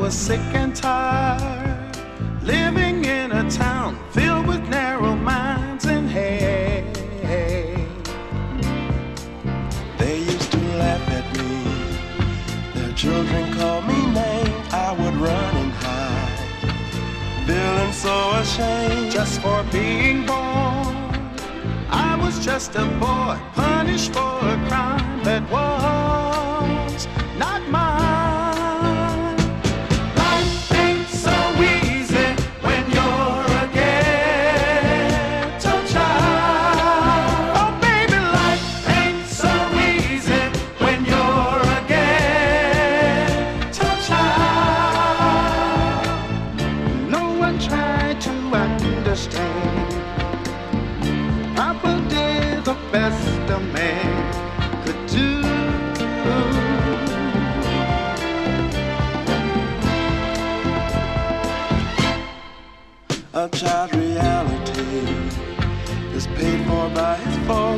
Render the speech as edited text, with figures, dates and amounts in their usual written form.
was sick and tired, living in a town filled with narrow minds and hate. They used to laugh at me, their children called me names. I would run and hide, feeling so ashamed just for being born. I was just a boy, punished for a crime that was not mine. Life ain't so easy when you're a ghetto child. Oh baby, life ain't so easy when you're a ghetto child. No one tried to understand. Papa did the best a man could do. A child's reality is paid for by his fault.